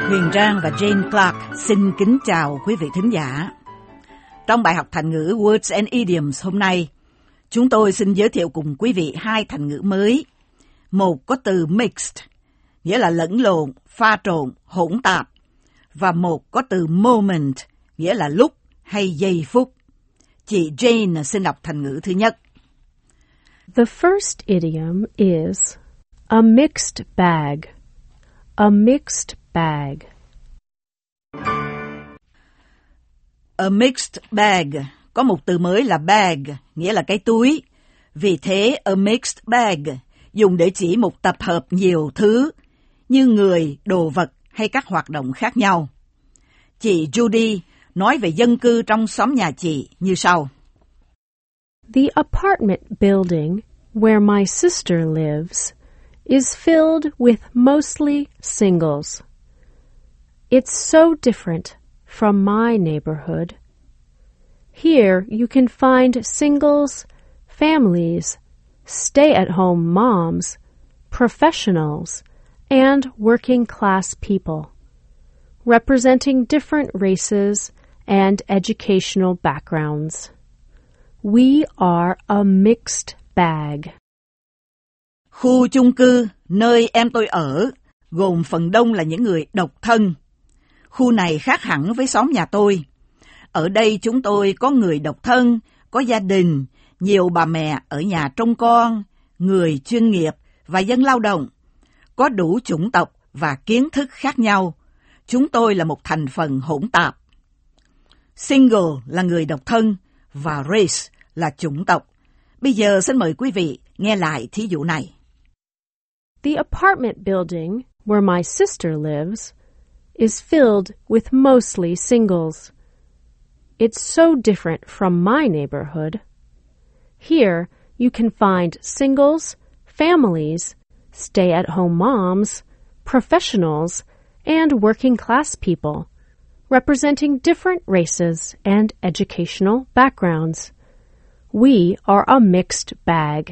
Huyền Trang và Jane Clark xin kính chào quý vị thính giả. Trong bài học thành ngữ Words and Idioms hôm nay, chúng tôi xin giới thiệu cùng quý vị hai thành ngữ mới. Một có từ mixed, nghĩa là lẫn lộn, pha trộn, hỗn tạp. Và một có từ moment, nghĩa là lúc hay giây phút. Chị Jane xin đọc thành ngữ thứ nhất. The first idiom is a mixed bag. A mixed bag. A mixed bag có một từ mới là bag, nghĩa là cái túi. Vì thế, a mixed bag dùng để chỉ một tập hợp nhiều thứ như người, đồ vật hay các hoạt động khác nhau. Chị Judy nói về dân cư trong xóm nhà chị như sau. The apartment building where my sister lives is filled with mostly singles. It's so different from my neighborhood. Here you can find singles, families, stay-at-home moms, professionals, and working-class people, representing different races and educational backgrounds. We are a mixed bag. Khu chung cư nơi em tôi ở gồm phần đông là những người độc thân. Khu này khác hẳn với xóm nhà tôi. Ở đây chúng tôi có người độc thân, có gia đình, nhiều bà mẹ ở nhà trông con, người chuyên nghiệp và dân lao động. Có đủ chủng tộc và kiến thức khác nhau. Chúng tôi là một thành phần hỗn tạp. Single là người độc thân và race là chủng tộc. Bây giờ xin mời quý vị nghe lại thí dụ này. The apartment building where my sister lives is filled with mostly singles. It's so different from my neighborhood. Here, you can find singles, families, stay-at-home moms, professionals, and working-class people, representing different races and educational backgrounds. We are a mixed bag.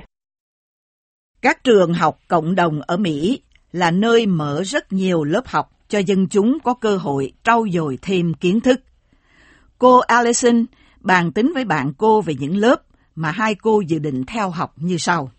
Các trường học cộng đồng ở Mỹ là nơi mở rất nhiều lớp học cho dân chúng có cơ hội trau dồi thêm kiến thức. Cô Allison bàn tính với bạn cô về những lớp mà hai cô dự định theo học như sau.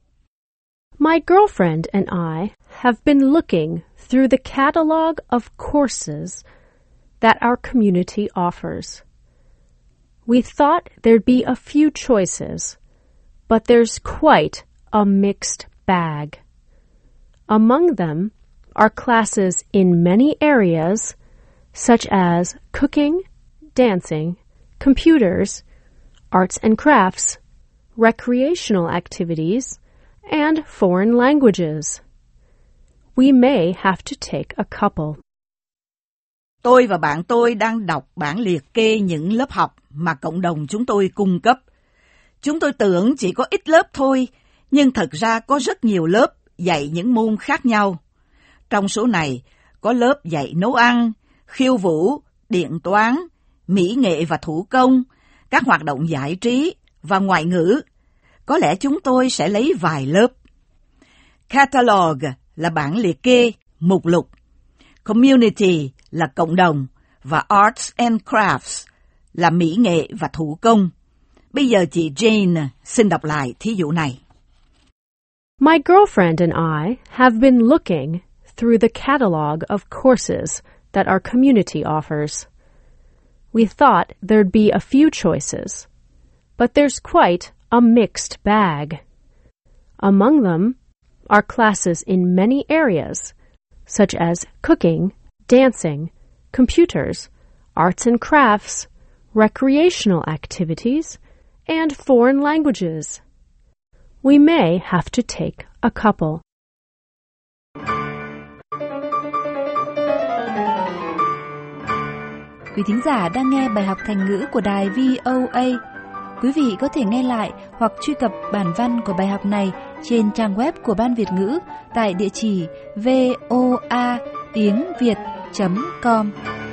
My girlfriend and I have been looking through the catalog of courses that our community offers. We thought there'd be a few choices, but there's quite a mixed bag. Among them are classes in many areas, such as cooking, dancing, computers, arts and crafts, recreational activities, and foreign languages. We may have to take a couple. Tôi và bạn tôi đang đọc bản liệt kê những lớp học mà cộng đồng chúng tôi cung cấp. Chúng tôi tưởng chỉ có ít lớp thôi, nhưng thật ra có rất nhiều lớp dạy những môn khác nhau. Trong số này có lớp dạy nấu ăn, khiêu vũ, điện toán, mỹ nghệ và thủ công, các hoạt động giải trí và ngoại ngữ. Có lẽ chúng tôi sẽ lấy vài lớp. Catalog là bản liệt kê, mục lục. Community là cộng đồng và Arts and Crafts là mỹ nghệ và thủ công. Bây giờ chị Jane xin đọc lại thí dụ này. My girlfriend and I have been looking through the catalog of courses that our community offers. We thought there'd be a few choices, but there's quite a mixed bag. Among them are classes in many areas, such as cooking, dancing, computers, arts and crafts, recreational activities, and foreign languages. We may have to take a couple. Quý thính giả đang nghe bài học thành ngữ của đài VOA. Quý vị có thể nghe lại hoặc truy cập bản văn của bài học này trên trang web của Ban Việt ngữ tại địa chỉ voatiengviet.com.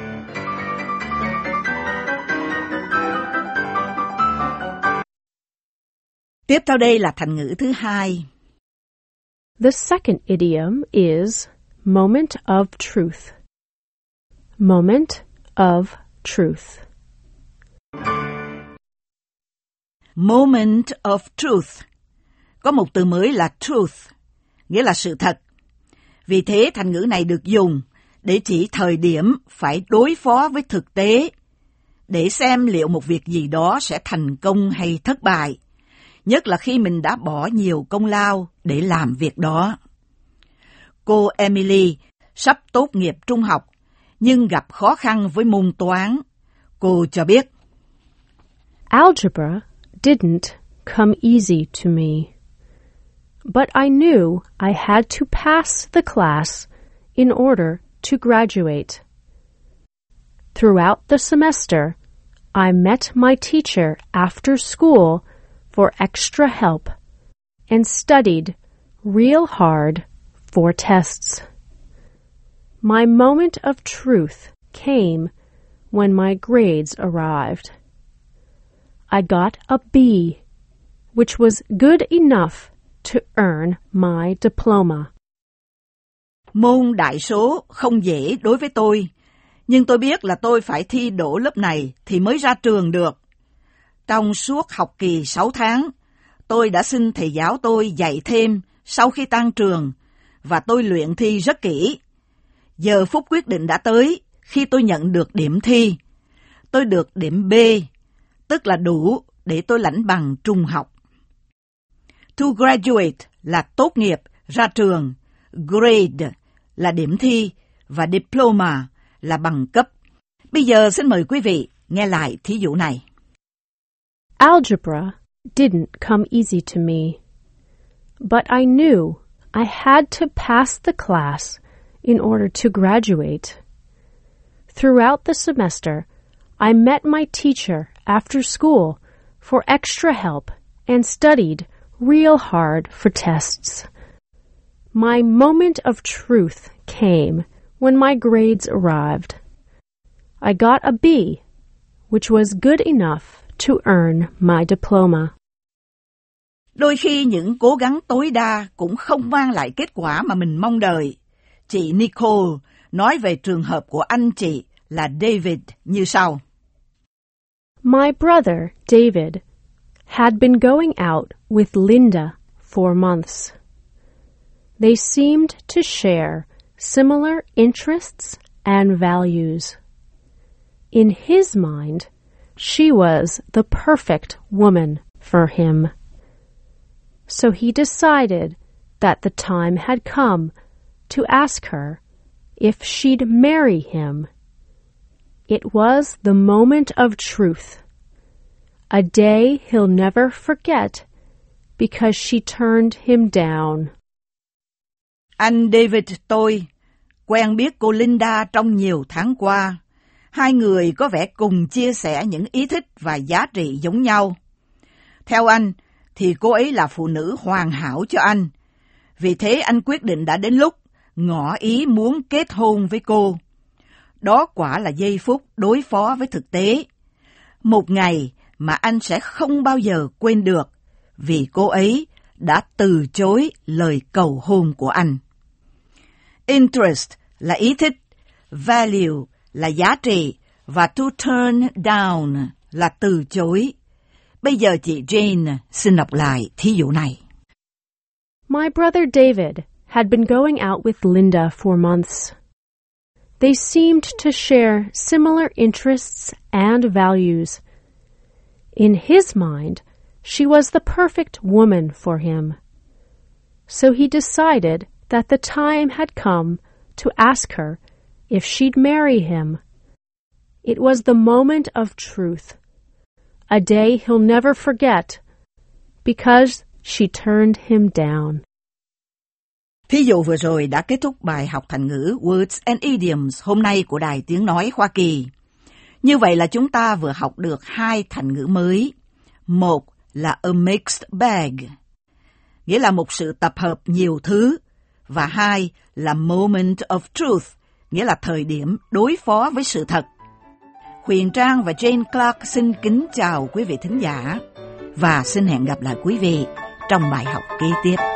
Tiếp theo đây là thành ngữ thứ hai. The second idiom is moment of truth. Moment of truth. Moment of truth. Có một từ mới là truth, nghĩa là sự thật. Vì thế thành ngữ này được dùng để chỉ thời điểm phải đối phó với thực tế, để xem liệu một việc gì đó sẽ thành công hay thất bại, nhất là khi mình đã bỏ nhiều công lao để làm việc đó. Cô Emily sắp tốt nghiệp trung học, nhưng gặp khó khăn với môn toán. Cô cho biết, Algebra didn't come easy to me, but I knew I had to pass the class in order to graduate. Throughout the semester, I met my teacher after school for extra help and studied real hard for tests. My moment of truth came when my grades arrived. I got a B, which was good enough to earn my diploma. môn đại số không dễ đối với tôi, nhưng tôi biết là tôi phải thi đỗ lớp này thì mới ra trường được. Trong suốt học kỳ 6 tháng, tôi đã xin thầy giáo tôi dạy thêm sau khi tan trường, và tôi luyện thi rất kỹ. Giờ phút quyết định đã tới khi tôi nhận được điểm thi. Tôi được điểm B, tức là đủ để tôi lãnh bằng trung học. To graduate là tốt nghiệp, ra trường. Grade là điểm thi và diploma là bằng cấp. Bây giờ xin mời quý vị nghe lại thí dụ này. Algebra didn't come easy to me, but I knew I had to pass the class in order to graduate. Throughout the semester, I met my teacher after school for extra help and studied real hard for tests. My moment of truth came when my grades arrived. I got a B, which was good enough to earn my diploma. Đôi khi những cố gắng tối đa cũng không mang lại kết quả mà mình mong đợi. Chị Nicole nói về trường hợp của anh chị là David như sau. My brother, David, had been going out with Linda for months. They seemed to share similar interests and values. In his mind, she was the perfect woman for him. So he decided that the time had come to ask her if she'd marry him. It was the moment of truth, a day he'll never forget because she turned him down. Anh David tôi quen biết cô Linda trong nhiều tháng qua. Hai người có vẻ cùng chia sẻ những ý thích và giá trị giống nhau. Theo anh, thì cô ấy là phụ nữ hoàn hảo cho anh. Vì thế anh quyết định đã đến lúc ngỏ ý muốn kết hôn với cô. Đó quả là giây phút đối phó với thực tế. Một ngày mà anh sẽ không bao giờ quên được, vì cô ấy đã từ chối lời cầu hôn của anh. Interest là ý thích, value là giá trị, và to turn down là từ chối. Bây giờ chị Jane xin đọc lại thí dụ này. My brother David had been going out with Linda for months. They seemed to share similar interests and values. In his mind, she was the perfect woman for him. So he decided that the time had come to ask her if she'd marry him. It was the moment of truth, a day he'll never forget, because she turned him down. Thí dụ vừa rồi đã kết thúc bài học thành ngữ Words and Idioms hôm nay của Đài Tiếng Nói Hoa Kỳ. Như vậy là chúng ta vừa học được 2 thành ngữ mới. Một là a mixed bag, nghĩa là một sự tập hợp nhiều thứ. Và 2 là moment of truth, nghĩa là thời điểm đối phó với sự thật. Huyền Trang và Jane Clark xin kính chào quý vị thính giả và xin hẹn gặp lại quý vị trong bài học kế tiếp.